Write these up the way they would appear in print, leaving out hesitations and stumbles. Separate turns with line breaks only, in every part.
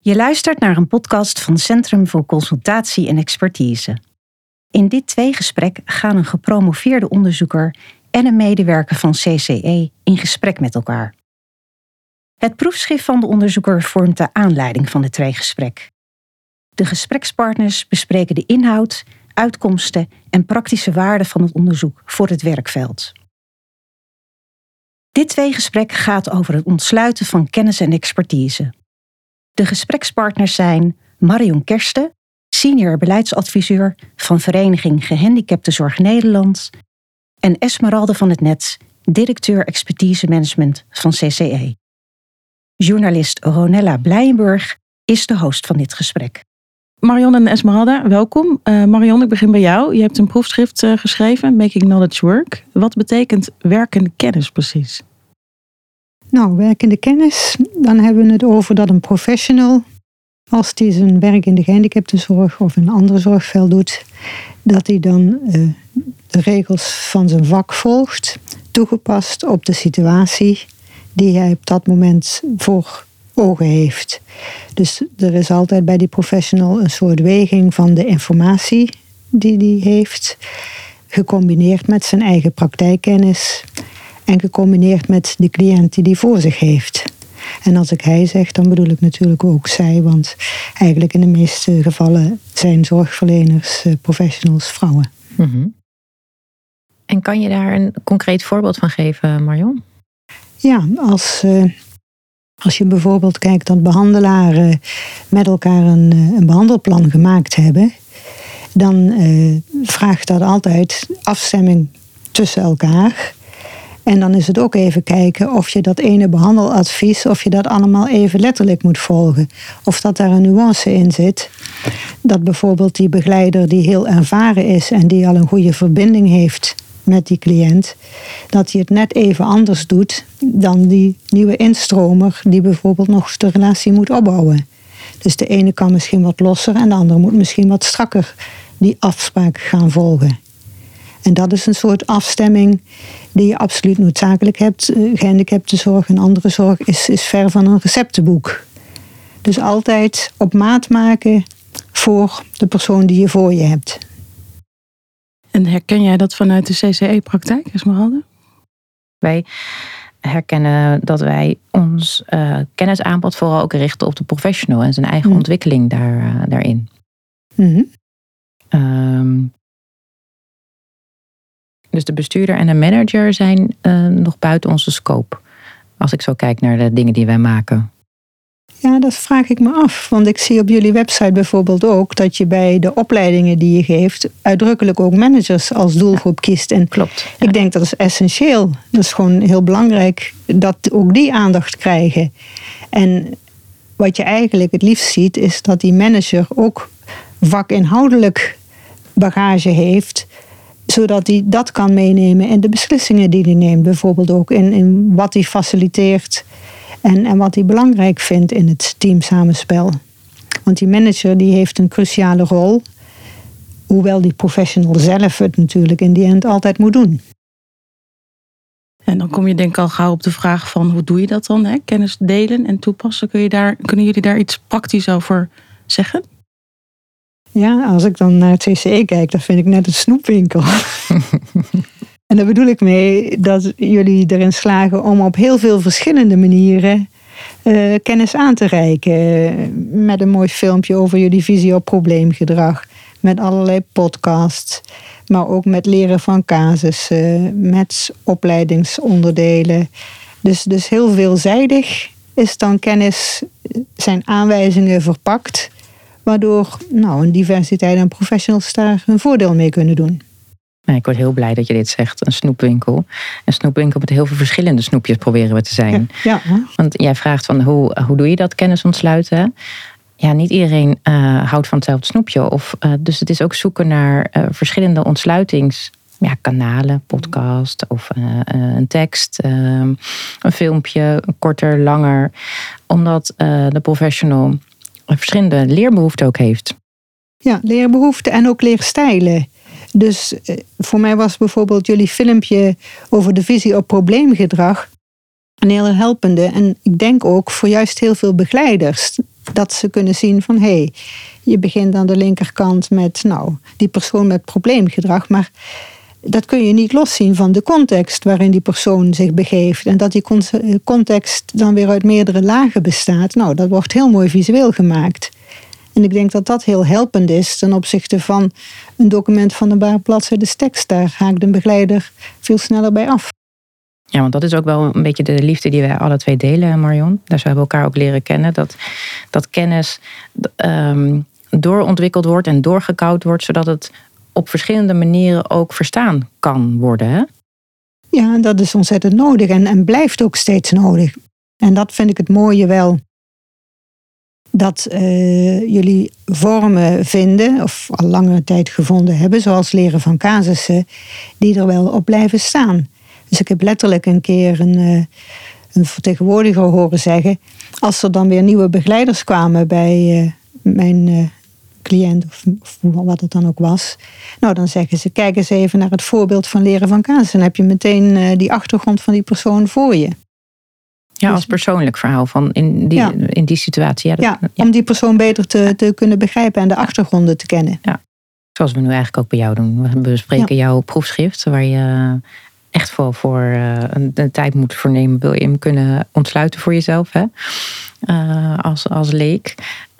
Je luistert naar een podcast van Centrum voor Consultatie en Expertise. In dit tweegesprek gaan een gepromoveerde onderzoeker en een medewerker van CCE in gesprek met elkaar. Het proefschrift van de onderzoeker vormt de aanleiding van het tweegesprek. De gesprekspartners bespreken de inhoud, uitkomsten en praktische waarden van het onderzoek voor het werkveld. Dit tweegesprek gaat over het ontsluiten van kennis en expertise. De gesprekspartners zijn Marion Kersten, senior beleidsadviseur van Vereniging Gehandicaptenzorg Nederland, en Esmeralde van het Net, directeur expertise management van CCE. Journalist Ronella Blijenburg is de host van dit gesprek.
Marion en Esmeralda, welkom. Marion, ik begin bij jou. Je hebt een proefschrift geschreven, Making Knowledge Work. Wat betekent werkende kennis precies?
Nou, werkende kennis, dan hebben we het over dat een professional, als die zijn werk in de gehandicaptenzorg of in een andere zorgveld doet, dat hij dan de regels van zijn vak volgt, toegepast op de situatie die hij op dat moment voor ogen heeft. Dus er is altijd bij die professional een soort weging van de informatie die hij heeft, gecombineerd met zijn eigen praktijkkennis en gecombineerd met de cliënt die hij voor zich heeft. En als ik hij zeg, dan bedoel ik natuurlijk ook zij, want eigenlijk in de meeste gevallen zijn zorgverleners, professionals, vrouwen.
Mm-hmm. En kan je daar een concreet voorbeeld van geven, Marion?
Ja, als je bijvoorbeeld kijkt dat behandelaren met elkaar een behandelplan gemaakt hebben, dan vraagt dat altijd afstemming tussen elkaar. En dan is het ook even kijken of je dat ene behandeladvies, of je dat allemaal even letterlijk moet volgen. Of dat daar een nuance in zit. Dat bijvoorbeeld die begeleider die heel ervaren is en die al een goede verbinding heeft met die cliënt, dat hij het net even anders doet dan die nieuwe instromer die bijvoorbeeld nog de relatie moet opbouwen. Dus de ene kan misschien wat losser en de andere moet misschien wat strakker die afspraak gaan volgen. En dat is een soort afstemming die je absoluut noodzakelijk hebt. Gehandicaptenzorg en andere zorg is ver van een receptenboek. Dus altijd op maat maken voor de persoon die je voor je hebt.
En herken jij dat vanuit de CCE-praktijk, Esmeralda?
Wij herkennen dat wij ons kennisaanbod vooral ook richten op de professional en zijn eigen ontwikkeling daarin. Mm-hmm. Dus de bestuurder en de manager zijn nog buiten onze scope. Als ik zo kijk naar de dingen die wij maken.
Ja, dat vraag ik me af. Want ik zie op jullie website bijvoorbeeld ook dat je bij de opleidingen die je geeft uitdrukkelijk ook managers als doelgroep kiest. En
klopt. Ja.
Ik denk dat is essentieel. Dat is gewoon heel belangrijk dat ook die aandacht krijgen. En wat je eigenlijk het liefst ziet is dat die manager ook vakinhoudelijk bagage heeft, zodat hij dat kan meenemen in de beslissingen die hij neemt. Bijvoorbeeld ook in wat hij faciliteert en wat hij belangrijk vindt in het teamsamenspel. Want die manager die heeft een cruciale rol, hoewel die professional zelf het natuurlijk in die end altijd moet doen.
En dan kom je denk ik al gauw op de vraag van hoe doe je dat dan? Hè? Kennis delen en toepassen. Kunnen jullie daar iets praktisch over zeggen?
Ja, als ik dan naar het CCE kijk, dan vind ik net een snoepwinkel. En daar bedoel ik mee dat jullie erin slagen om op heel veel verschillende manieren kennis aan te reiken. Met een mooi filmpje over jullie visie op probleemgedrag. Met allerlei podcasts. Maar ook met leren van casussen. Met opleidingsonderdelen. Dus heel veelzijdig is dan kennis, zijn aanwijzingen verpakt, waardoor een diversiteit aan professionals daar hun voordeel mee kunnen doen.
Ik word heel blij dat je dit zegt, een snoepwinkel. Een snoepwinkel met heel veel verschillende snoepjes proberen we te zijn.
Ja.
Want jij vraagt van hoe doe je dat, kennis ontsluiten? Ja, niet iedereen houdt van hetzelfde snoepje. Dus het is ook zoeken naar verschillende ontsluitingskanalen, podcast of een tekst, een filmpje, korter, langer. Omdat de professional verschillende leerbehoeften ook heeft.
Ja, leerbehoeften en ook leerstijlen. Dus voor mij was bijvoorbeeld jullie filmpje over de visie op probleemgedrag een heel helpende. En ik denk ook voor juist heel veel begeleiders. Dat ze kunnen zien van, je begint aan de linkerkant met, die persoon met probleemgedrag. Maar dat kun je niet loszien van de context waarin die persoon zich begeeft. En dat die context dan weer uit meerdere lagen bestaat. Dat wordt heel mooi visueel gemaakt. En ik denk dat dat heel helpend is ten opzichte van een document van een paar bladzijden tekst. Daar haakt een begeleider veel sneller bij af.
Ja, want dat is ook wel een beetje de liefde die wij alle twee delen, Marion. Daar hebben we elkaar ook leren kennen. Dat kennis doorontwikkeld wordt en doorgekauwd wordt, zodat het op verschillende manieren ook verstaan kan worden. Hè?
Ja, dat is ontzettend nodig en blijft ook steeds nodig. En dat vind ik het mooie wel. Dat jullie vormen vinden, of al langere tijd gevonden hebben, zoals leren van casussen, die er wel op blijven staan. Dus ik heb letterlijk een keer een vertegenwoordiger horen zeggen, als er dan weer nieuwe begeleiders kwamen bij mijn cliënt, of wat het dan ook was, dan zeggen ze, kijk eens even naar het voorbeeld van leren van casussen. Dan heb je meteen die achtergrond van die persoon voor je.
Ja, als persoonlijk verhaal van in die situatie. Ja,
om die persoon beter te kunnen begrijpen en de achtergronden te kennen.
Ja, zoals we nu eigenlijk ook bij jou doen. We bespreken jouw proefschrift, waar je echt voor een tijd moet vernemen. Wil je hem kunnen ontsluiten voor jezelf, hè? Als leek.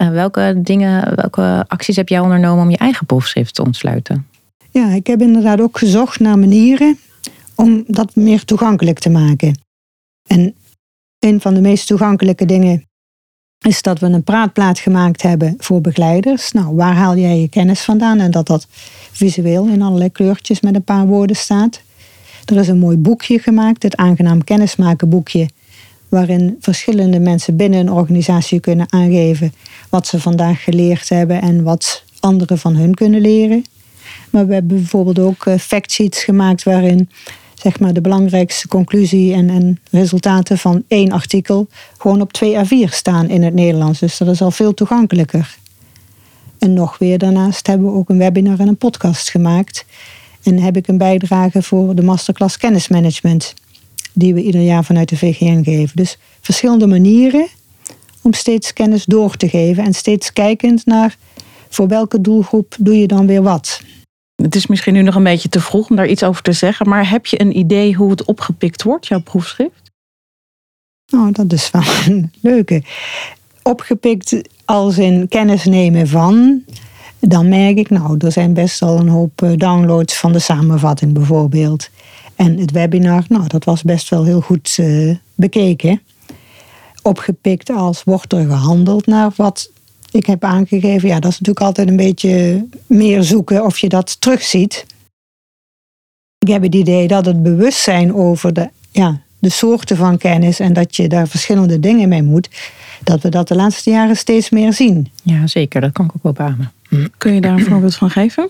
Welke acties heb jij ondernomen om je eigen proefschrift te ontsluiten? Ja,
ik heb inderdaad ook gezocht naar manieren om dat meer toegankelijk te maken. En een van de meest toegankelijke dingen is dat we een praatplaat gemaakt hebben voor begeleiders. Waar haal jij je kennis vandaan? En dat visueel in allerlei kleurtjes met een paar woorden staat. Er is een mooi boekje gemaakt, het Aangenaam Kennismaken boekje, waarin verschillende mensen binnen een organisatie kunnen aangeven wat ze vandaag geleerd hebben en wat anderen van hun kunnen leren. Maar we hebben bijvoorbeeld ook factsheets gemaakt waarin de belangrijkste conclusie en resultaten van 1 artikel gewoon op 2 A4 staan in het Nederlands. Dus dat is al veel toegankelijker. En nog weer daarnaast hebben we ook een webinar en een podcast gemaakt. En heb ik een bijdrage voor de masterclass kennismanagement, die we ieder jaar vanuit de VGN geven. Dus verschillende manieren om steeds kennis door te geven en steeds kijkend naar voor welke doelgroep doe je dan weer wat.
Het is misschien nu nog een beetje te vroeg om daar iets over te zeggen, maar heb je een idee hoe het opgepikt wordt, jouw proefschrift?
Dat is wel een leuke. Opgepikt als in kennis nemen van, dan merk ik, er zijn best wel een hoop downloads van de samenvatting bijvoorbeeld. En het webinar, dat was best wel heel goed bekeken. Opgepikt als, wordt er gehandeld naar wat ik heb aangegeven? Ja, dat is natuurlijk altijd een beetje meer zoeken of je dat terugziet. Ik heb het idee dat het bewustzijn over de soorten van kennis en dat je daar verschillende dingen mee moet, dat we dat de laatste jaren steeds meer zien.
Ja, zeker. Dat kan ik ook wel beamen.
Kun je daar een voorbeeld van geven?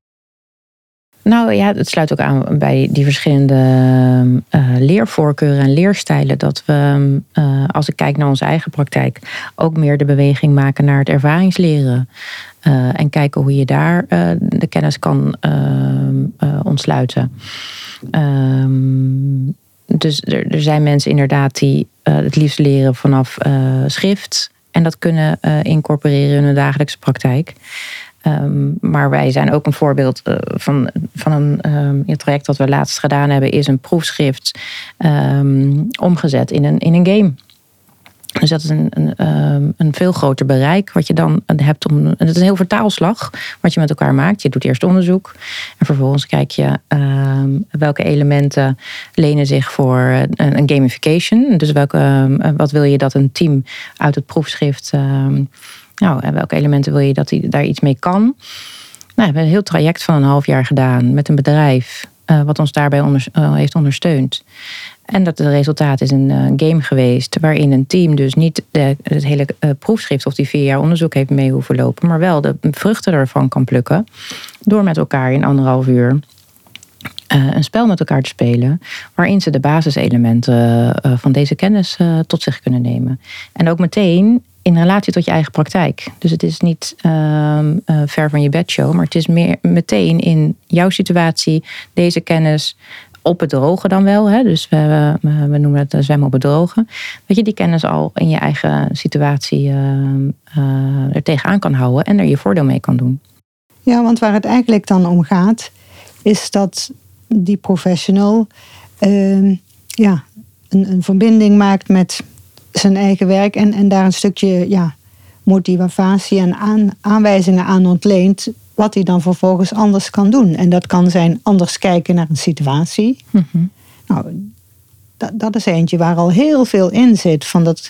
Het sluit ook aan bij die verschillende leervoorkeuren en leerstijlen. Dat we, als ik kijk naar onze eigen praktijk, ook meer de beweging maken naar het ervaringsleren. En kijken hoe je daar de kennis kan ontsluiten. Dus er zijn mensen inderdaad die het liefst leren vanaf schrift. En dat kunnen incorporeren in hun dagelijkse praktijk. Maar wij zijn ook een voorbeeld van een traject dat we laatst gedaan hebben, is een proefschrift omgezet in een game. Dus dat is een veel groter bereik wat je dan hebt. Het is een heel vertaalslag wat je met elkaar maakt. Je doet eerst onderzoek en vervolgens kijk je welke elementen lenen zich voor een gamification. Dus wat wil je dat een team uit het proefschrift, en welke elementen wil je dat hij daar iets mee kan. We hebben een heel traject van een half jaar gedaan met een bedrijf wat ons daarbij heeft ondersteund. En dat het resultaat is een game geweest waarin een team dus niet het hele proefschrift of die 4 jaar onderzoek heeft mee hoeven lopen, maar wel de vruchten ervan kan plukken door met elkaar in 1,5 uur een spel met elkaar te spelen, waarin ze de basiselementen van deze kennis tot zich kunnen nemen. En ook meteen in relatie tot je eigen praktijk. Dus het is niet ver van je bedshow, maar het is meer meteen in jouw situatie deze kennis op het droge dan wel. Hè? Dus we noemen het zwemmen op het droge. Dat je die kennis al in je eigen situatie er tegenaan kan houden. En er je voordeel mee kan doen.
Ja, want waar het eigenlijk dan om gaat, is dat die professional een verbinding maakt met zijn eigen werk. En daar een stukje motivatie en aanwijzingen aan ontleent. Wat hij dan vervolgens anders kan doen. En dat kan zijn anders kijken naar een situatie.
Mm-hmm.
Nou, dat is eentje waar al heel veel in zit. Van dat,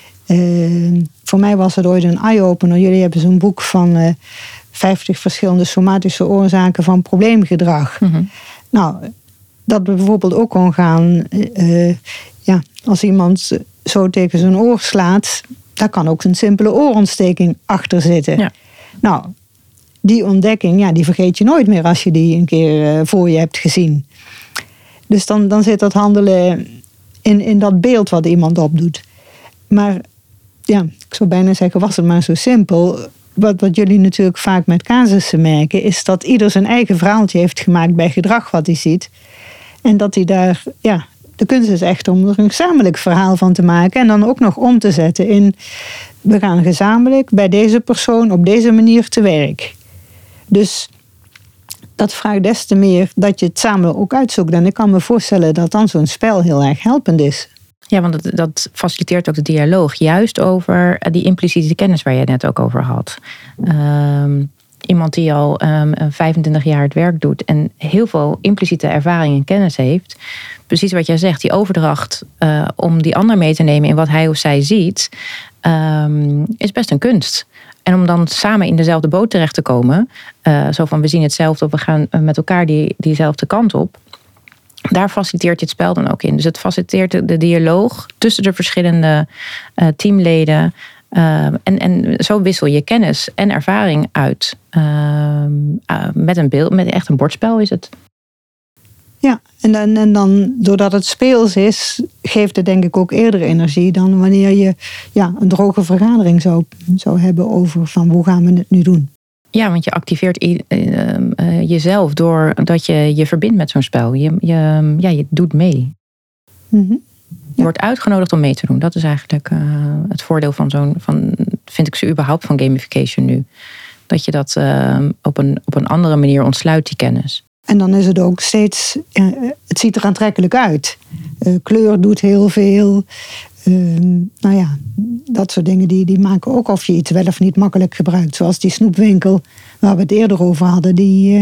voor mij was het ooit een eye-opener. Jullie hebben zo'n boek van 50 verschillende somatische oorzaken van probleemgedrag.
Mm-hmm.
Nou, dat bijvoorbeeld ook kon gaan. Als iemand zo tegen zijn oor slaat, daar kan ook een simpele oorontsteking achter zitten.
Ja.
Nou, die ontdekking, die vergeet je nooit meer als je die een keer voor je hebt gezien. Dus dan zit dat handelen in dat beeld wat iemand opdoet. Maar ik zou bijna zeggen, was het maar zo simpel. Wat jullie natuurlijk vaak met casussen merken, is dat ieder zijn eigen verhaaltje heeft gemaakt bij gedrag wat hij ziet. En dat hij daar, de kunst is echt om er een gezamenlijk verhaal van te maken. En dan ook nog om te zetten in, we gaan gezamenlijk bij deze persoon op deze manier te werk. Dus dat vraagt des te meer dat je het samen ook uitzoekt. En ik kan me voorstellen dat dan zo'n spel heel erg helpend is.
Ja, want dat faciliteert ook de dialoog. Juist over die impliciete kennis waar je het net ook over had. Iemand die al 25 jaar het werk doet en heel veel impliciete ervaring en kennis heeft. Precies wat jij zegt, die overdracht om die ander mee te nemen in wat hij of zij ziet, is best een kunst. En om dan samen in dezelfde boot terecht te komen, zo van we zien hetzelfde of we gaan met elkaar diezelfde kant op. Daar faciliteert je het spel dan ook in. Dus het faciliteert de dialoog tussen de verschillende teamleden. En zo wissel je kennis en ervaring uit. Met een beeld, met echt een bordspel is het. Ja,
en dan doordat het speels is, geeft het denk ik ook eerder energie dan wanneer je een droge vergadering zou hebben over van hoe gaan we het nu doen.
Ja, want je activeert jezelf doordat je je verbindt met zo'n spel. Je doet mee.
Mm-hmm.
Je wordt uitgenodigd om mee te doen. Dat is eigenlijk het voordeel vind ik ze überhaupt van gamification nu. Dat je dat op een andere manier ontsluit, die kennis.
En dan is het ook steeds, het ziet er aantrekkelijk uit. Kleur doet heel veel. Dat soort dingen die maken ook of je iets wel of niet makkelijk gebruikt. Zoals die snoepwinkel waar we het eerder over hadden.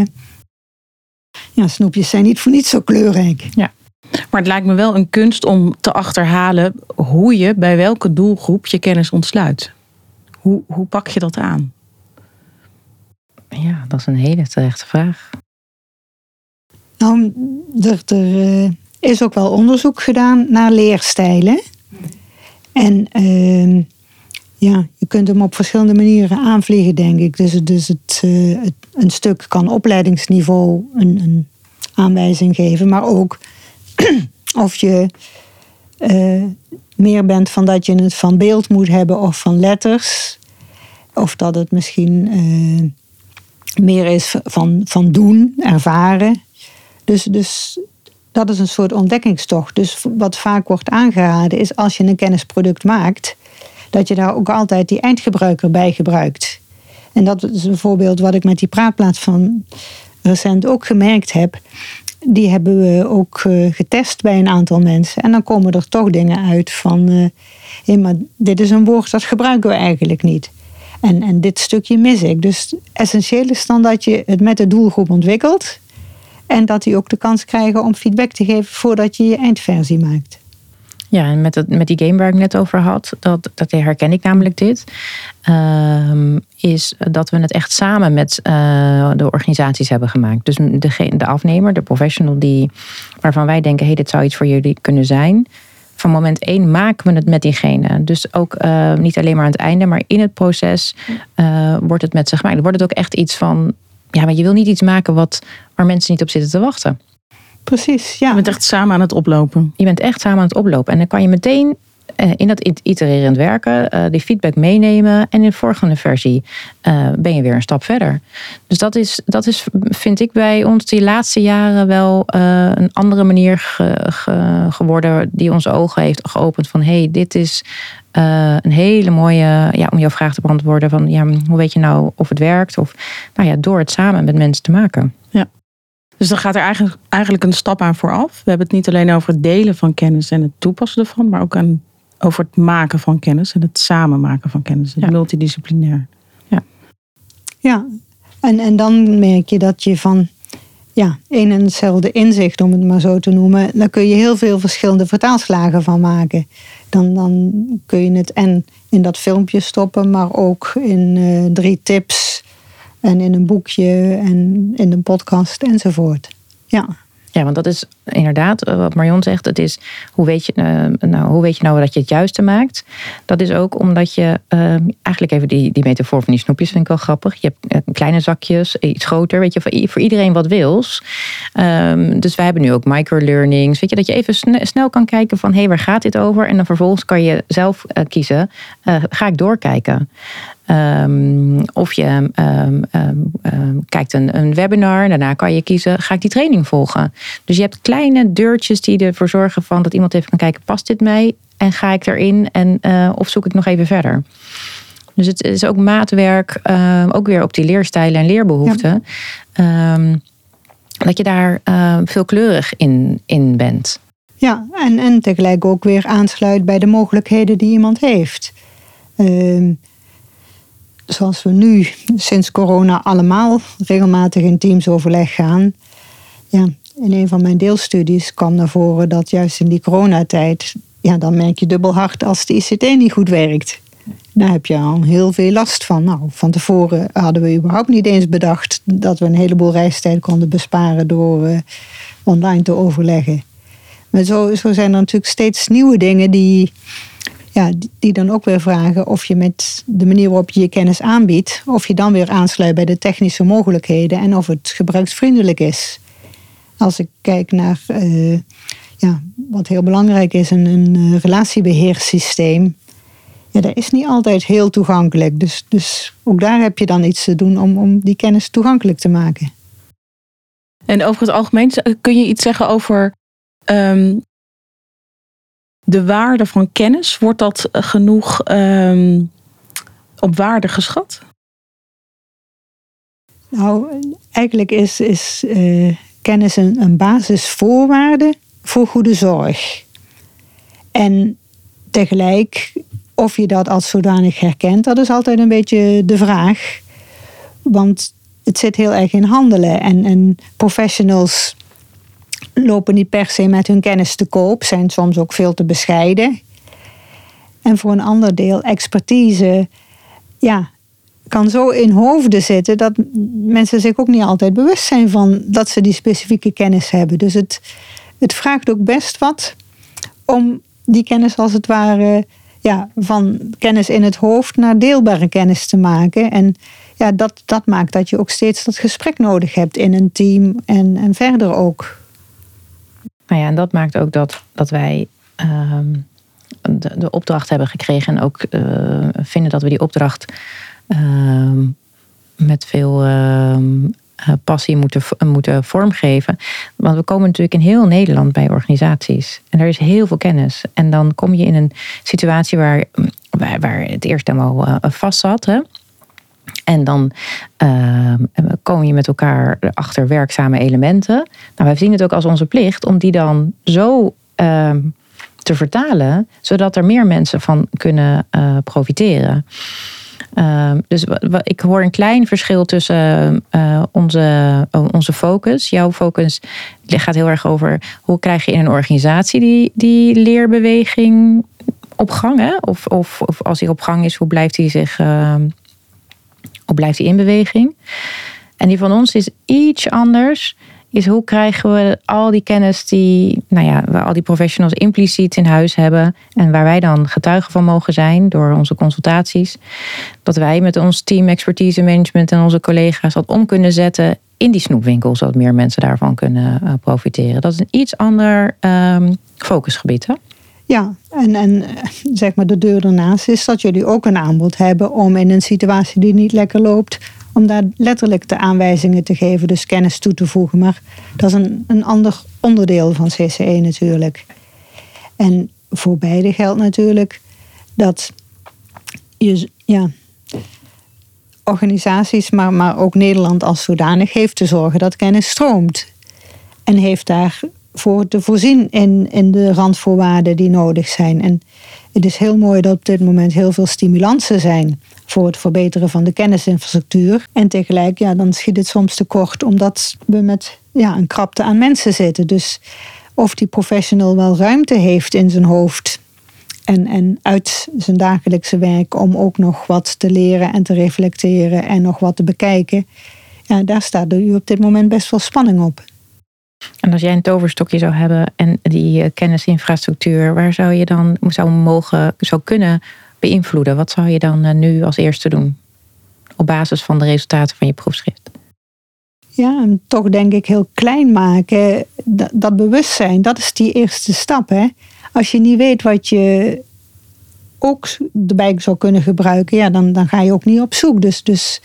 Snoepjes zijn niet voor niets zo kleurrijk.
Ja. Maar het lijkt me wel een kunst om te achterhalen hoe je bij welke doelgroep je kennis ontsluit. Hoe pak je dat aan?
Ja, dat is een hele terechte vraag.
Nou, er is ook wel onderzoek gedaan naar leerstijlen. En je kunt hem op verschillende manieren aanvliegen, denk ik. Dus een stuk kan opleidingsniveau een aanwijzing geven. Maar ook of je meer bent van dat je het van beeld moet hebben of van letters. Of dat het misschien meer is van doen, ervaren. Dus dat is een soort ontdekkingstocht. Dus wat vaak wordt aangeraden is als je een kennisproduct maakt, dat je daar ook altijd die eindgebruiker bij gebruikt. En dat is een voorbeeld wat ik met die praatplaats van recent ook gemerkt heb. Die hebben we ook getest bij een aantal mensen. En dan komen er toch dingen uit van, maar dit is een woord dat gebruiken we eigenlijk niet. En dit stukje mis ik. Dus essentieel is dan dat je het met de doelgroep ontwikkelt. En dat die ook de kans krijgen om feedback te geven voordat je je eindversie maakt.
Ja, en met die game waar ik net over had, dat herken ik namelijk dit. Is dat we het echt samen met de organisaties hebben gemaakt. Dus de afnemer, de professional waarvan wij denken, dit zou iets voor jullie kunnen zijn. Van moment 1 maken we het met diegene. Dus ook niet alleen maar aan het einde, maar in het proces wordt het met ze gemaakt. Dan wordt het ook echt iets van, maar je wil niet iets maken waar mensen niet op zitten te wachten.
Precies, ja.
Je bent echt samen aan het oplopen.
Je bent echt samen aan het oplopen. En dan kan je meteen in dat itererend werken, die feedback meenemen en in de volgende versie ben je weer een stap verder. Dus dat is vind ik bij ons die laatste jaren wel een andere manier geworden die onze ogen heeft geopend van dit is een hele mooie, om jouw vraag te beantwoorden van hoe weet je nou of het werkt of door het samen met mensen te maken.
Ja. Dus dan gaat er eigenlijk een stap aan vooraf. We hebben het niet alleen over het delen van kennis en het toepassen ervan, maar ook over het maken van kennis en het samen maken van kennis. Het multidisciplinair.
Ja. En dan merk je dat je van één en hetzelfde inzicht, om het maar zo te noemen, daar kun je heel veel verschillende vertaalslagen van maken. Dan kun je het en in dat filmpje stoppen, maar ook in 3 tips en in een boekje en in een podcast enzovoort.
Ja, want dat is inderdaad wat Marion zegt. Het is hoe weet je nou dat je het juiste maakt? Dat is ook omdat je eigenlijk even die metafoor van die snoepjes vind ik wel grappig. Je hebt kleine zakjes, iets groter, weet je, voor iedereen wat wils. Dus wij hebben nu ook microlearnings. Weet je, dat je even snel kan kijken van waar gaat dit over? En dan vervolgens kan je zelf kiezen. Ga ik doorkijken? Of je kijkt een webinar. Daarna kan je kiezen, ga ik die training volgen? Dus je hebt kleine deurtjes die ervoor zorgen van dat iemand even kan kijken, past dit mij? En ga ik erin? Of zoek ik nog even verder? Dus het is ook maatwerk, ook weer op die leerstijlen en leerbehoeften. Ja. Dat je daar veelkleurig in bent.
Ja, en tegelijk ook weer aansluit bij de mogelijkheden die iemand heeft. Zoals we nu sinds corona allemaal regelmatig in teamsoverleg gaan. Ja, in een van mijn deelstudies kwam naar voren dat juist in die coronatijd, dan merk je dubbel hard als de ICT niet goed werkt. Daar heb je al heel veel last van. Nou, van tevoren hadden we überhaupt niet eens bedacht dat we een heleboel reistijd konden besparen door online te overleggen. Maar zo zijn er natuurlijk steeds nieuwe dingen die dan ook weer vragen of je met de manier waarop je je kennis aanbiedt, of je dan weer aansluit bij de technische mogelijkheden en of het gebruiksvriendelijk is. Als ik kijk naar wat heel belangrijk is, een relatiebeheersysteem. Ja, dat is niet altijd heel toegankelijk. Dus ook daar heb je dan iets te doen om die kennis toegankelijk te maken.
En over het algemeen, kun je iets zeggen over de waarde van kennis? Wordt dat genoeg op waarde geschat?
Nou, eigenlijk is kennis een basisvoorwaarde voor goede zorg. En tegelijk, of je dat als zodanig herkent, dat is altijd een beetje de vraag. Want het zit heel erg in handelen. En professionals lopen niet per se met hun kennis te koop, zijn soms ook veel te bescheiden. En voor een ander deel, expertise, kan zo in hoofden zitten dat mensen zich ook niet altijd bewust zijn van dat ze die specifieke kennis hebben. Dus het vraagt ook best wat om die kennis als het ware van kennis in het hoofd naar deelbare kennis te maken. En dat maakt dat je ook steeds dat gesprek nodig hebt in een team en verder ook.
Nou ja, en dat maakt ook dat wij de opdracht hebben gekregen en ook vinden dat we die opdracht met veel passie moeten vormgeven. Want we komen natuurlijk in heel Nederland bij organisaties. En er is heel veel kennis. En dan kom je in een situatie waar het eerst helemaal vast zat. Hè? En dan kom je met elkaar achter werkzame elementen. Nou, wij zien het ook als onze plicht om die dan zo te vertalen, zodat er meer mensen van kunnen profiteren. Dus ik hoor een klein verschil tussen onze focus. Jouw focus gaat heel erg over hoe krijg je in een organisatie die leerbeweging op gang. Hè? Of als die op gang is, hoe blijft die in beweging? En die van ons is iets anders. Is hoe krijgen we al die kennis waar al die professionals impliciet in huis hebben en waar wij dan getuigen van mogen zijn door onze consultaties, dat wij met ons team expertise management en onze collega's dat om kunnen zetten in die snoepwinkel, zodat meer mensen daarvan kunnen profiteren. Dat is een iets ander focusgebied, hè?
Ja, en zeg maar de deur ernaast is dat jullie ook een aanbod hebben om in een situatie die niet lekker loopt, om daar letterlijk de aanwijzingen te geven, dus kennis toe te voegen. Maar dat is een ander onderdeel van CCE natuurlijk. En voor beide geldt natuurlijk dat organisaties, maar ook Nederland als zodanig heeft te zorgen dat kennis stroomt. En heeft daarvoor te voorzien in de randvoorwaarden die nodig zijn. En het is heel mooi dat op dit moment heel veel stimulansen zijn voor het verbeteren van de kennisinfrastructuur. En tegelijk, dan schiet het soms tekort omdat we met een krapte aan mensen zitten. Dus of die professional wel ruimte heeft in zijn hoofd en uit zijn dagelijkse werk om ook nog wat te leren en te reflecteren en nog wat te bekijken. Ja, daar staat er op dit moment best wel spanning op.
En als jij een toverstokje zou hebben en die kennisinfrastructuur, waar zou je dan zou kunnen beïnvloeden? Wat zou je dan nu als eerste doen? Op basis van de resultaten van je proefschrift.
Ja, en toch denk ik heel klein maken. Dat bewustzijn, dat is die eerste stap. Hè? Als je niet weet wat je ook erbij zou kunnen gebruiken, dan ga je ook niet op zoek. Dus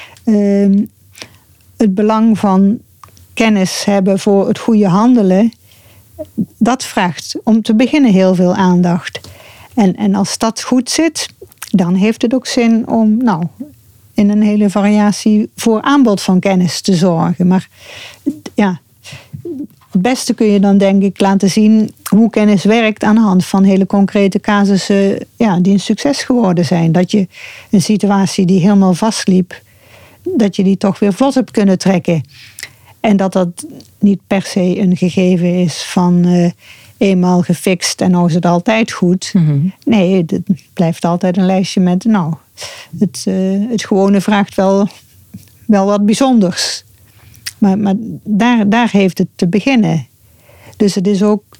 het belang van kennis hebben voor het goede handelen, dat vraagt om te beginnen heel veel aandacht. En als dat goed zit, dan heeft het ook zin om in een hele variatie voor aanbod van kennis te zorgen. Maar het beste kun je dan denk ik laten zien hoe kennis werkt aan de hand van hele concrete casussen die een succes geworden zijn. Dat je een situatie die helemaal vastliep, dat je die toch weer vlot hebt kunnen trekken. En dat niet per se een gegeven is van eenmaal gefixt en nou is het altijd goed. Mm-hmm. Nee, het blijft altijd een lijstje met het gewone vraagt wel wat bijzonders. Maar daar heeft het te beginnen. Dus het is ook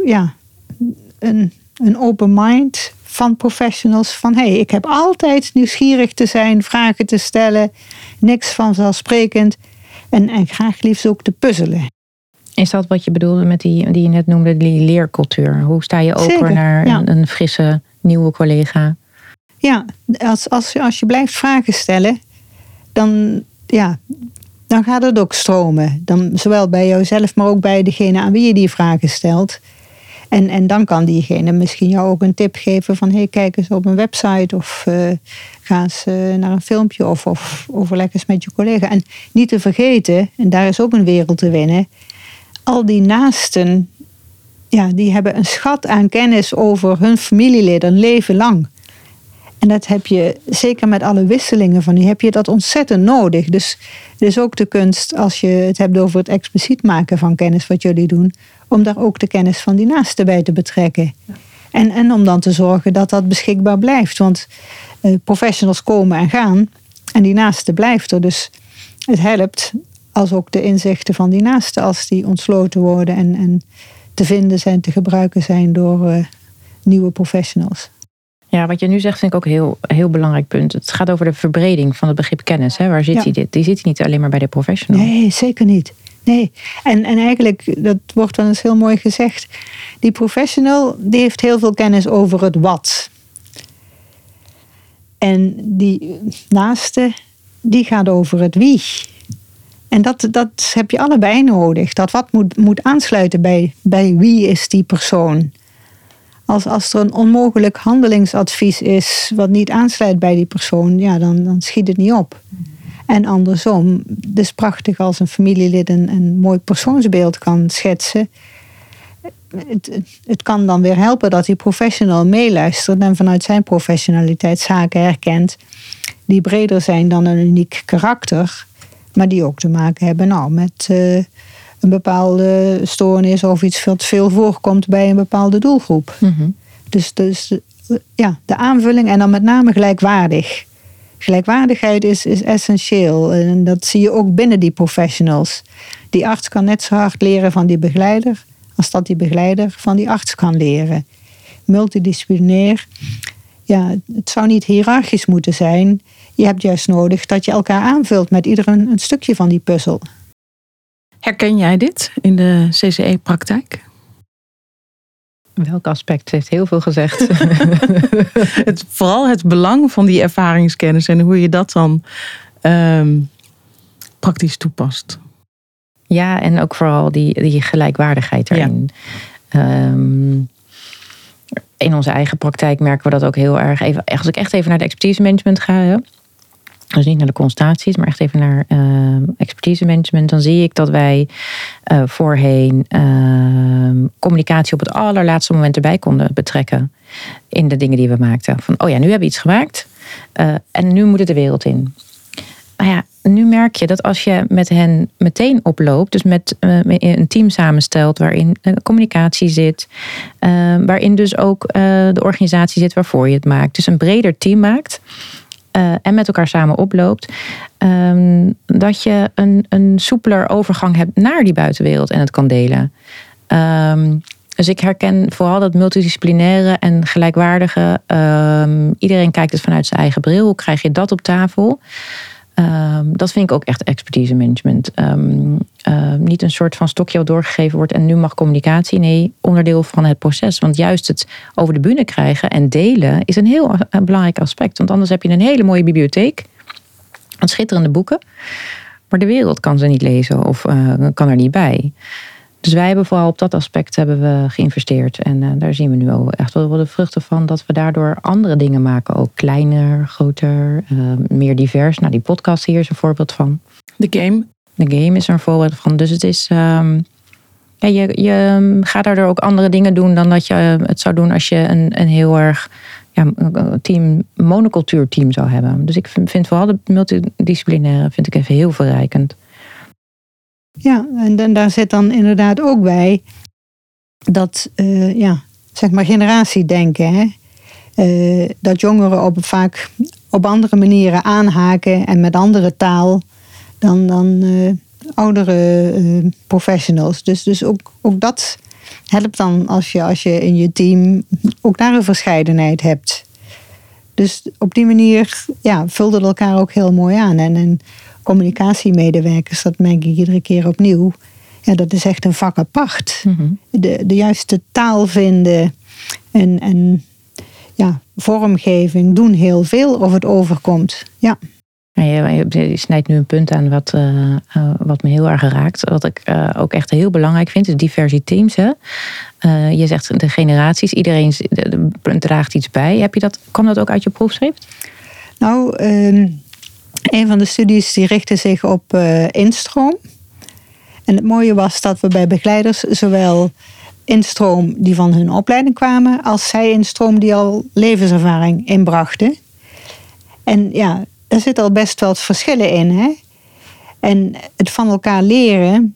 een open mind van professionals. Van ik heb altijd nieuwsgierig te zijn, vragen te stellen. Niks vanzelfsprekend. En graag liefst ook te puzzelen.
Is dat wat je bedoelde met die je net noemde, die leercultuur? Hoe sta je open Zeker, naar een frisse, nieuwe collega?
Ja, als je blijft vragen stellen, dan gaat het ook stromen. Dan, zowel bij jouzelf, maar ook bij degene aan wie je die vragen stelt. En dan kan diegene misschien jou ook een tip geven van kijk eens op een website of ga eens naar een filmpje of overleg eens met je collega. En niet te vergeten, en daar is ook een wereld te winnen, al die naasten, die hebben een schat aan kennis over hun familieleden een leven lang. En dat heb je, zeker met alle wisselingen van die, heb je dat ontzettend nodig. Dus het is ook de kunst, als je het hebt over het expliciet maken van kennis wat jullie doen, om daar ook de kennis van die naasten bij te betrekken. Ja. En om dan te zorgen dat dat beschikbaar blijft. Want professionals komen en gaan en die naaste blijft er. Dus het helpt als ook de inzichten van die naasten, als die ontsloten worden en te vinden zijn, te gebruiken zijn door nieuwe professionals.
Ja, wat je nu zegt vind ik ook een heel belangrijk punt. Het gaat over de verbreding van het begrip kennis. Hè? Waar zit die? Die zit niet alleen maar bij de professional.
Nee, zeker niet. Nee. En eigenlijk, dat wordt wel eens heel mooi gezegd, die professional die heeft heel veel kennis over het wat. En die naaste, die gaat over het wie. En dat heb je allebei nodig. Dat wat moet aansluiten bij wie is die persoon. Als er een onmogelijk handelingsadvies is wat niet aansluit bij die persoon, dan schiet het niet op. En andersom, het is prachtig als een familielid een mooi persoonsbeeld kan schetsen. Het kan dan weer helpen dat die professional meeluistert en vanuit zijn professionaliteit zaken herkent die breder zijn dan een uniek karakter, maar die ook te maken hebben met een bepaalde stoornis of iets wat veel voorkomt bij een bepaalde doelgroep. Mm-hmm. Dus de aanvulling en dan met name gelijkwaardig. Gelijkwaardigheid is essentieel en dat zie je ook binnen die professionals. Die arts kan net zo hard leren van die begeleider als dat die begeleider van die arts kan leren. Multidisciplinair. Ja, het zou niet hiërarchisch moeten zijn. Je hebt juist nodig dat je elkaar aanvult met ieder een stukje van die puzzel.
Herken jij dit in de CCE-praktijk?
Welk aspect heeft heel veel gezegd?
Vooral het belang van die ervaringskennis en hoe je dat dan praktisch toepast.
Ja, en ook vooral die gelijkwaardigheid erin. Ja. In onze eigen praktijk merken we dat ook heel erg. Als ik echt even naar de expertise management ga, hè, dus niet naar de consultaties, maar echt even naar expertise management, dan zie ik dat wij voorheen communicatie op het allerlaatste moment erbij konden betrekken in de dingen die we maakten. Van, nu hebben we iets gemaakt en nu moet het de wereld in. Maar ja, nu merk je dat als je met hen meteen oploopt, dus met een team samenstelt waarin communicatie zit, waarin dus ook de organisatie zit waarvoor je het maakt, dus een breder team maakt en met elkaar samen oploopt, dat je een soepeler overgang hebt naar die buitenwereld en het kan delen. Dus ik herken vooral dat multidisciplinaire en gelijkwaardige. Iedereen kijkt het vanuit zijn eigen bril. Hoe krijg je dat op tafel? Dat vind ik ook echt expertise management. Niet een soort van stokje wat doorgegeven wordt en nu mag communicatie. Nee, onderdeel van het proces. Want juist het over de bühne krijgen en delen is een heel belangrijk aspect. Want anders heb je een hele mooie bibliotheek. Met schitterende boeken. Maar de wereld kan ze niet lezen of kan er niet bij. Dus wij hebben vooral op dat aspect geïnvesteerd. En daar zien we nu ook echt wel de vruchten van. Dat we daardoor andere dingen maken. Ook kleiner, groter, meer divers. Nou, die podcast hier is een voorbeeld van.
De game
is er een voorbeeld van. Dus het is... je gaat daardoor ook andere dingen doen dan dat je het zou doen als je een heel erg monocultuurteam zou hebben. Dus ik vind vooral de multidisciplinaire vind ik even heel verrijkend.
Ja, en daar zit dan inderdaad ook bij dat, zeg maar generatiedenken. Hè? Dat jongeren vaak op andere manieren aanhaken en met andere taal dan oudere professionals. Dus ook dat helpt dan als je in je team ook daar een verscheidenheid hebt. Dus op die manier vulden elkaar ook heel mooi aan. En communicatiemedewerkers, dat merk ik iedere keer opnieuw. Ja, dat is echt een vak apart. Mm-hmm. De juiste taal vinden en vormgeving doen heel veel of het overkomt. Ja.
Je snijdt nu een punt aan wat me heel erg raakt. Wat ik ook echt heel belangrijk vind, is diverse teams. Hè? Je zegt de generaties, iedereen draagt iets bij. Kwam dat ook uit je proefschrift?
Nou, een van de studies die richtte zich op instroom. En het mooie was dat we bij begeleiders zowel instroom die van hun opleiding kwamen, als zij instroom die al levenservaring inbrachten. En ja, er zitten al best wel verschillen in. Hè? En het van elkaar leren,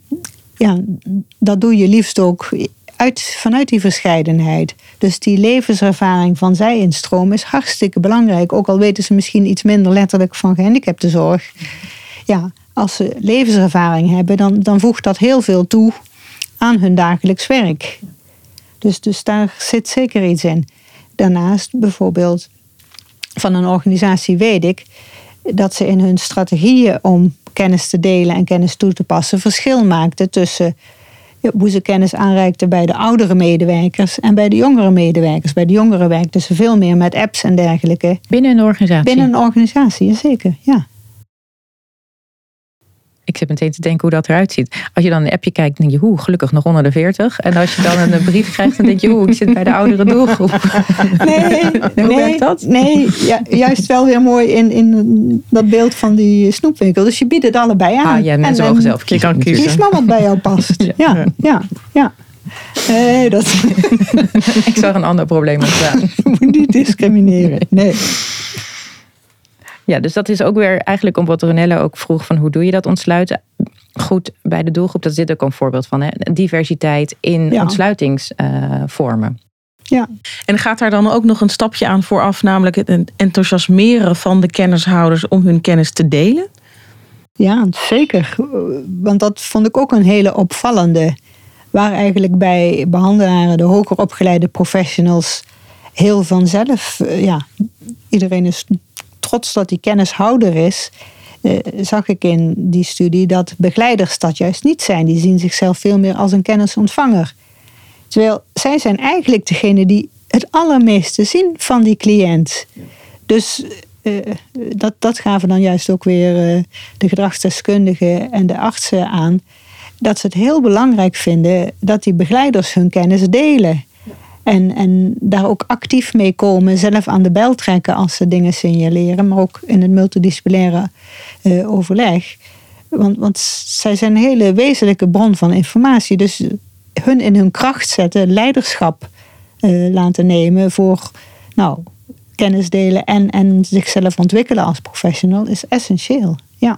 dat doe je liefst ook vanuit die verscheidenheid. Dus die levenservaring van zij-instroom is hartstikke belangrijk. Ook al weten ze misschien iets minder letterlijk van gehandicaptenzorg. Ja, als ze levenservaring hebben, dan voegt dat heel veel toe aan hun dagelijks werk. Dus daar zit zeker iets in. Daarnaast bijvoorbeeld van een organisatie weet ik dat ze in hun strategieën om kennis te delen en kennis toe te passen verschil maakten tussen hoe ze kennis aanreikten bij de oudere medewerkers en bij de jongere medewerkers. Bij de jongeren werkten ze veel meer met apps en dergelijke.
Binnen een organisatie?
Binnen een organisatie, zeker, ja.
Ik zit meteen te denken hoe dat eruit ziet. Als je dan een appje kijkt, dan denk je, gelukkig nog onder de 40. En als je dan een brief krijgt, dan denk je, ik zit bij de oudere doelgroep.
Nee,
hoe werkt dat?
Nee, juist wel weer mooi in dat beeld van die snoepwinkel. Dus je biedt het allebei aan.
Ja, mensen mogen zelf kiezen.
Je kan kiezen. Kies maar wat bij jou past. Ja. Nee, dat...
Ik zag een ander probleem ontstaan.
Je moet niet discrimineren, nee.
Ja, dus dat is ook weer eigenlijk om wat Ronelle ook vroeg van hoe doe je dat ontsluiten? Goed, bij de doelgroep, dat zit ook een voorbeeld van. Hè? Diversiteit in ontsluitingsvormen.
Ja.
En gaat daar dan ook nog een stapje aan vooraf, namelijk het enthousiasmeren van de kennishouders om hun kennis te delen?
Ja, zeker. Want dat vond ik ook een hele opvallende. Waar eigenlijk bij behandelaren, de hoger opgeleide professionals, heel vanzelf, iedereen is trots dat die kennishouder is, zag ik in die studie dat begeleiders dat juist niet zijn. Die zien zichzelf veel meer als een kennisontvanger. Terwijl zij zijn eigenlijk degene die het allermeeste zien van die cliënt. Dus dat gaven dan juist ook weer de gedragsdeskundigen en de artsen aan. Dat ze het heel belangrijk vinden dat die begeleiders hun kennis delen. En daar ook actief mee komen, zelf aan de bel trekken als ze dingen signaleren. Maar ook in het multidisciplinaire overleg. Want zij zijn een hele wezenlijke bron van informatie. Dus hun in hun kracht zetten, leiderschap laten nemen voor kennis delen en zichzelf ontwikkelen als professional is essentieel. Ja.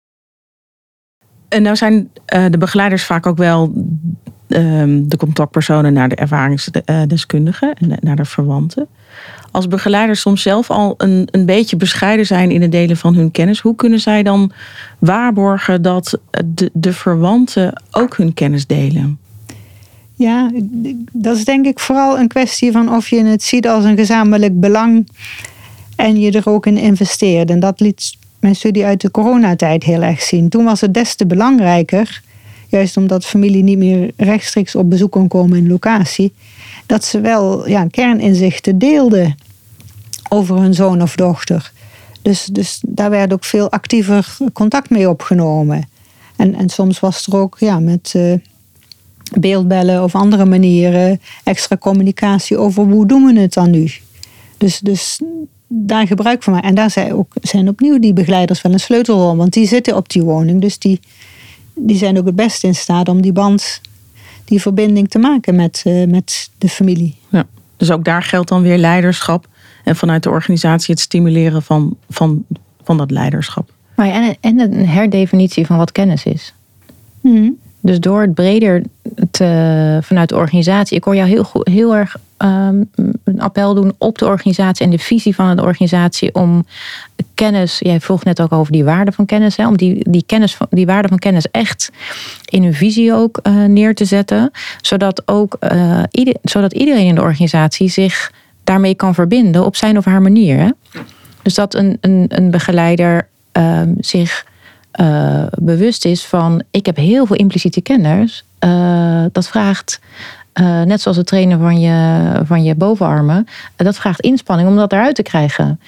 En nou zijn de begeleiders vaak ook wel de contactpersonen naar de ervaringsdeskundigen en naar de verwanten. Als begeleiders soms zelf al een beetje bescheiden zijn in het delen van hun kennis, hoe kunnen zij dan waarborgen dat de verwanten ook hun kennis delen?
Ja, dat is denk ik vooral een kwestie van of je het ziet als een gezamenlijk belang en je er ook in investeert. En dat liet mijn studie uit de coronatijd heel erg zien. Toen was het des te belangrijker, juist omdat familie niet meer rechtstreeks op bezoek kon komen in locatie, dat ze wel kerninzichten deelden over hun zoon of dochter. Dus daar werd ook veel actiever contact mee opgenomen. En soms was er ook met beeldbellen of andere manieren extra communicatie over hoe doen we het dan nu. Dus daar gebruik van maken. En daar zijn opnieuw die begeleiders wel een sleutelrol, want die zitten op die woning. Dus die zijn ook het beste in staat om die verbinding te maken met de familie.
Ja, dus ook daar geldt dan weer leiderschap en vanuit de organisatie het stimuleren van dat leiderschap.
Maar en een herdefinitie van wat kennis is.
Mm-hmm.
Dus door het breder vanuit de organisatie. Ik hoor jou heel erg een appel doen op de organisatie en de visie van de organisatie om kennis. Jij vroeg net ook over die waarde van kennis. Om die waarde van kennis echt in hun visie ook neer te zetten. Zodat iedereen in de organisatie zich daarmee kan verbinden op zijn of haar manier. Hè? Dus dat een begeleider zich bewust is van, ik heb heel veel impliciete kennis. Dat vraagt, net zoals het trainen van je bovenarmen, dat vraagt inspanning om dat eruit te krijgen.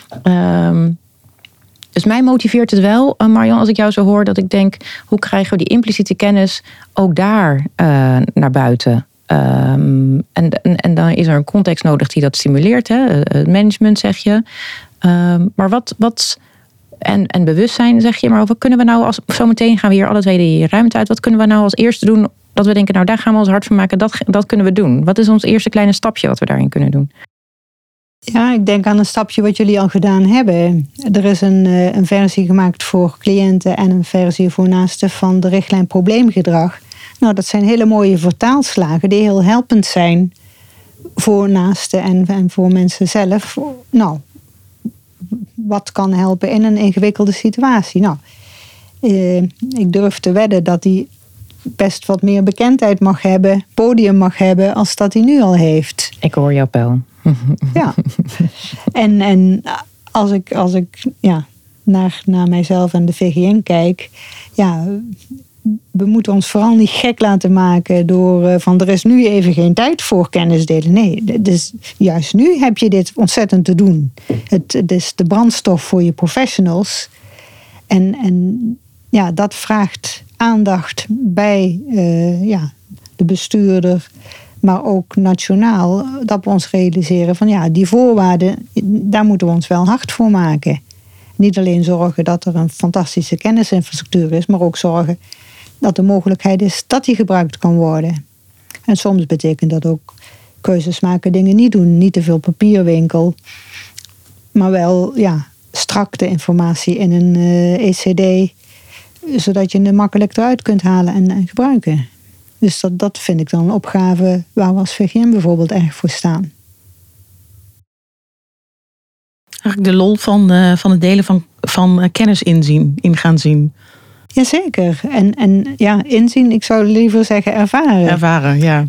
Dus mij motiveert het wel, Marion, als ik jou zo hoor, dat ik denk, hoe krijgen we die impliciete kennis ook daar naar buiten? En dan is er een context nodig die dat stimuleert. Hè? Het management, zeg je. Maar wat en bewustzijn, zeg je. Maar wat kunnen we nou zometeen gaan we hier alle twee die ruimte uit. Wat kunnen we nou als eerste doen? Dat we denken, daar gaan we ons hard van maken. Dat kunnen we doen. Wat is ons eerste kleine stapje wat we daarin kunnen doen?
Ja, ik denk aan een stapje wat jullie al gedaan hebben. Er is een versie gemaakt voor cliënten en een versie voor naasten van de richtlijn probleemgedrag. Nou, dat zijn hele mooie vertaalslagen die heel helpend zijn voor naasten en voor mensen zelf. Nou, wat kan helpen in een ingewikkelde situatie? Nou, ik durf te wedden dat die best wat meer bekendheid mag hebben, podium mag hebben, als dat hij nu al heeft.
Ik hoor jouw appel.
Ja. En als ik naar mijzelf en de VGN kijk, we moeten ons vooral niet gek laten maken door van er is nu even geen tijd voor kennis delen. Nee, dus juist nu heb je dit ontzettend te doen. Het is de brandstof voor je professionals. En dat vraagt aandacht bij de bestuurder, maar ook nationaal, dat we ons realiseren van die voorwaarden, daar moeten we ons wel hard voor maken. Niet alleen zorgen dat er een fantastische kennisinfrastructuur is, maar ook zorgen dat de mogelijkheid is dat die gebruikt kan worden. En soms betekent dat ook keuzes maken, dingen niet doen. Niet te veel papierwinkel, maar wel strak de informatie in een ECD, zodat je het makkelijk eruit kunt halen en gebruiken. Dus dat vind ik dan een opgave waar we als VGN bijvoorbeeld erg voor staan.
Eigenlijk de lol van het delen van kennis in gaan zien.
Jazeker. En inzien, ik zou liever zeggen ervaren.
Ervaren, ja.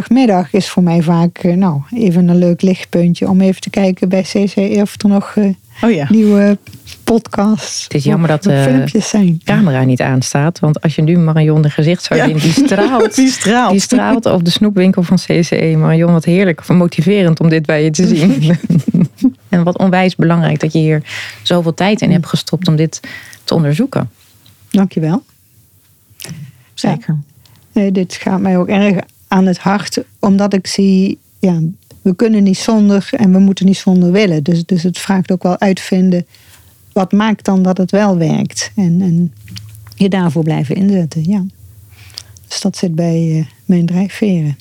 Vrijdagmiddag is voor mij vaak even een leuk lichtpuntje om even te kijken bij CCE of er nog
Oh ja.
nieuwe podcasts.
Het is jammer dat
filmpjes zijn.
camera niet aanstaat. Want als je nu Marion de gezicht zou zien, die straalt.
Die
Die straalt op de snoepwinkel van CCE. Marion, wat heerlijk, motiverend om dit bij je te zien. En wat onwijs belangrijk dat je hier zoveel tijd in hebt gestopt om dit te onderzoeken.
Dankjewel.
Zeker.
Nee, dit gaat mij ook erg aan het hart. Omdat ik zie, we kunnen niet zonder en we moeten niet zonder willen. Dus het vraagt ook wel uitvinden. Wat maakt dan dat het wel werkt? En je daarvoor blijven inzetten, ja. Dus dat zit bij mijn drijfveren.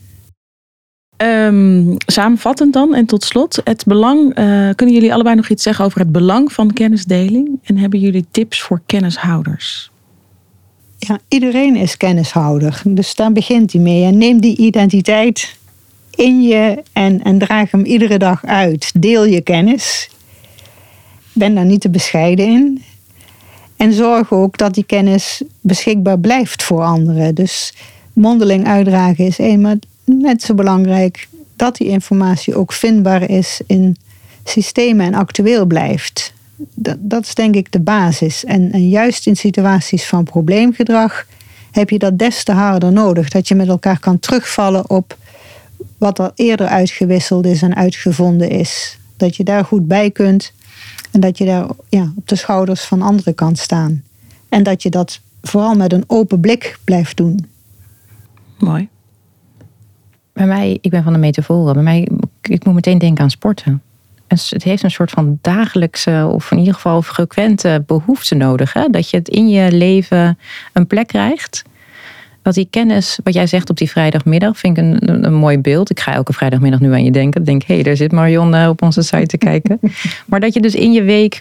Samenvattend dan en tot slot. Het belang, kunnen jullie allebei nog iets zeggen over het belang van kennisdeling? En hebben jullie tips voor kennishouders?
Ja, iedereen is kennishouder. Dus daar begint hij mee. En neem die identiteit in je en draag hem iedere dag uit. Deel je kennis. Ben daar niet te bescheiden in. En zorg ook dat die kennis beschikbaar blijft voor anderen. Dus mondeling uitdragen is maar net zo belangrijk dat die informatie ook vindbaar is in systemen en actueel blijft. Dat is denk ik de basis. En juist in situaties van probleemgedrag heb je dat des te harder nodig. Dat je met elkaar kan terugvallen op wat er eerder uitgewisseld is en uitgevonden is. Dat je daar goed bij kunt. En dat je daar op de schouders van anderen kan staan. En dat je dat vooral met een open blik blijft doen.
Mooi.
Bij mij, ik ben van de metaforen. Bij mij, ik moet meteen denken aan sporten. En het heeft een soort van dagelijkse, of in ieder geval frequente behoefte nodig. Hè? Dat je het in je leven een plek krijgt. Dat die kennis, wat jij zegt op die vrijdagmiddag, vind ik een mooi beeld. Ik ga elke vrijdagmiddag nu aan je denken. Ik denk, daar zit Marion op onze site te kijken. Maar dat je dus in je week,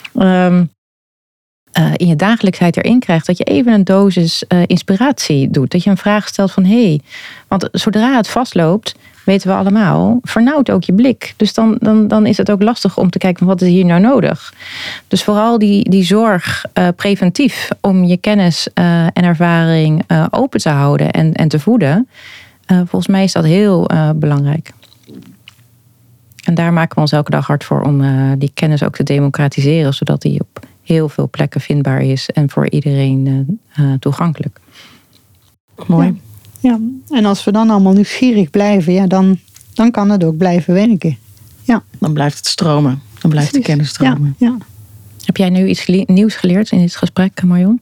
in je dagelijksheid erin krijgt, dat je even een dosis inspiratie doet. Dat je een vraag stelt van, want zodra het vastloopt, weten we allemaal, vernauwt ook je blik. Dus dan is het ook lastig om te kijken van wat is hier nou nodig. Dus vooral die zorg preventief om je kennis en ervaring open te houden en te voeden. Volgens mij is dat heel belangrijk. En daar maken we ons elke dag hard voor om die kennis ook te democratiseren, zodat die op heel veel plekken vindbaar is en voor iedereen toegankelijk.
Mooi.
Ja, en als we dan allemaal nieuwsgierig blijven, dan kan het ook blijven werken. Ja.
Dan blijft het stromen. Dan blijft de kennis stromen.
Ja.
Heb jij nu iets nieuws geleerd in dit gesprek, Marion?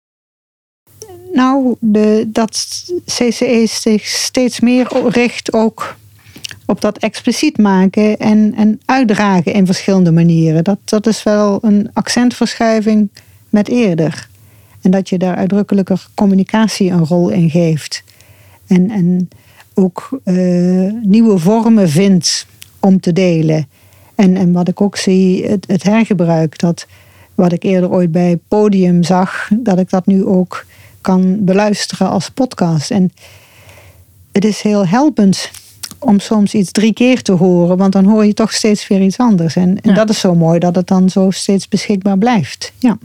Nou, dat CCE zich steeds meer richt ook op dat expliciet maken en uitdragen in verschillende manieren. Dat is wel een accentverschuiving met eerder. En dat je daar uitdrukkelijker communicatie een rol in geeft. En ook nieuwe vormen vindt om te delen. En wat ik ook zie, het hergebruik. Dat wat ik eerder ooit bij Podium zag, dat ik dat nu ook kan beluisteren als podcast. En het is heel helpend om soms iets 3 keer te horen, want dan hoor je toch steeds weer iets anders. En dat is zo mooi, dat het dan zo steeds beschikbaar blijft. Ja.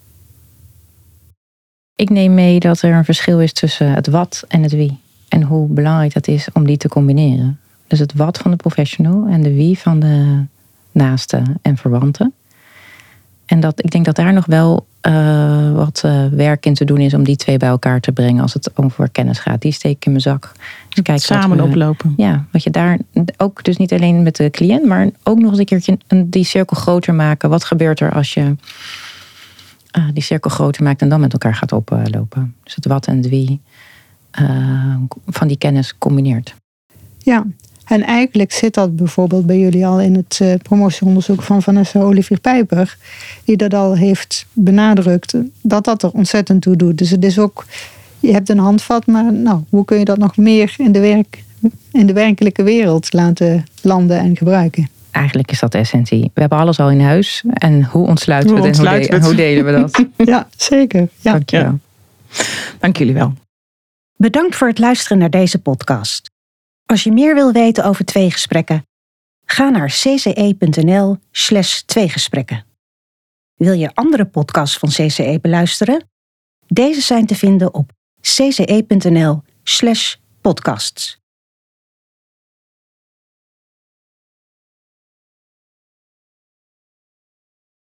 Ik neem mee dat er een verschil is tussen het wat en het wie. En hoe belangrijk dat is om die te combineren. Dus het wat van de professional en de wie van de naasten en verwanten. En ik denk dat daar nog wel wat werk in te doen is om die 2 bij elkaar te brengen als het over kennis gaat. Die steek ik in mijn zak. Dus kijk
samen oplopen.
Ja, wat je daar ook dus niet alleen met de cliënt, maar ook nog eens een keertje die cirkel groter maken. Wat gebeurt er als je die cirkel groter maakt en dan met elkaar gaat oplopen? Dus het wat en het wie van die kennis combineert.
Ja, en eigenlijk zit dat bijvoorbeeld bij jullie al in het promotieonderzoek van Vanessa Olivier-Pijper, die dat al heeft benadrukt, dat er ontzettend toe doet. Dus het is ook, je hebt een handvat, maar hoe kun je dat nog meer in de werkelijke wereld laten landen en gebruiken?
Eigenlijk is dat de essentie. We hebben alles al in huis. En hoe ontsluiten we het en hoe delen we dat?
Ja, zeker. Ja.
Dankjewel.
Dank jullie wel.
Bedankt voor het luisteren naar deze podcast. Als je meer wil weten over tweegesprekken, ga naar cce.nl/tweegesprekken. Wil je andere podcasts van CCE beluisteren? Deze zijn te vinden op cce.nl/podcasts.